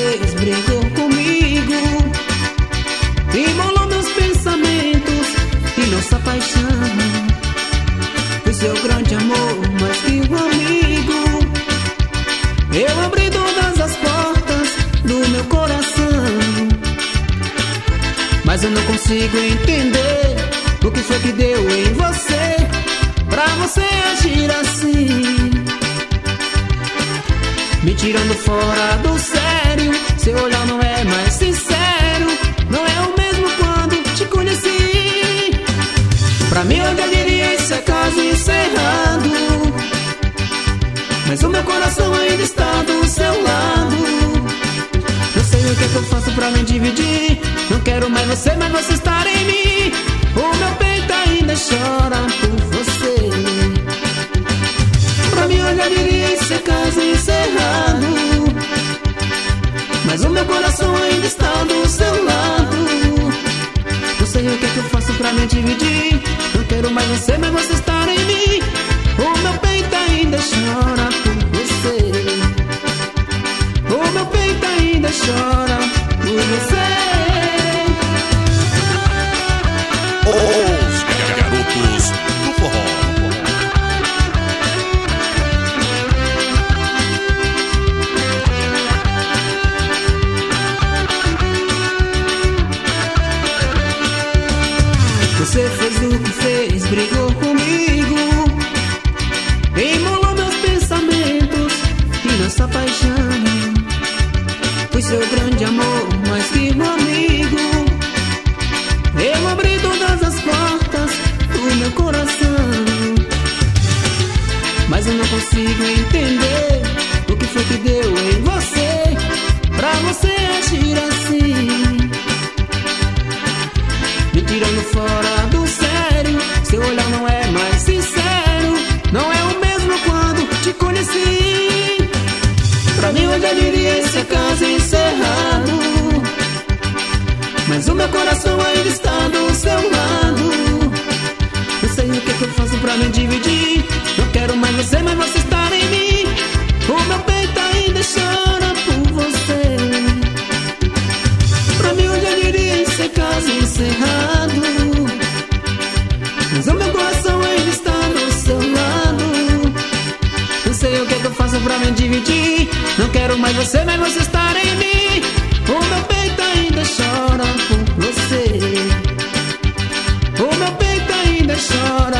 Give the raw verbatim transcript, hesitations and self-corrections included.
fez, brigou comigo, embolou meus pensamentos e nossa paixão. Fui seu grande amor, mais que um amigo. Eu abri todas as portas do meu coração, mas eu não consigo entender o que foi que deu em você pra você agir assim, me tirando fora do sério. Seu olhar não é mais sincero, não é o mesmo quando te conheci. Pra mim eu já diria isso é caso encerrado, mas o meu coração ainda está do seu lado. Não sei o que é que eu faço pra me dividir, não quero mais você, mas você está em mim. O meu peito ainda chora por você. Pra mim eu já diria isso é caso encerrado, mas o meu coração ainda está do seu lado. Não sei o que é que eu faço pra me dividir, não quero mais você, mas você está em mim. O meu peito ainda chora por você. O meu peito ainda chora por você. Os garotos do forró. Você fez o que fez, brigou comigo, embolou meus pensamentos e nossa paixão. Fui seu grande amor, mais que um amigo. Eu abri todas as portas do meu coração, mas eu não consigo entender o que foi que deu em você pra você agir assim, me tirando fora do sério. Seu olhar não é mais sincero, não é o mesmo quando te conheci. Pra mim eu já diria esse caso encerrado, mas o meu coração ainda está do seu lado. Não sei o que, é que eu faço pra me dividir, não quero mais você, mas você está em mim. O meu peito ainda chora por você. Pra mim eu já diria esse caso encerrado, mas o meu coração ainda está do seu lado. Não sei o que, é que eu faço pra me dividir, não quero mais você, mas você está em mim. O meu peito ainda chora por você. O meu peito ainda chora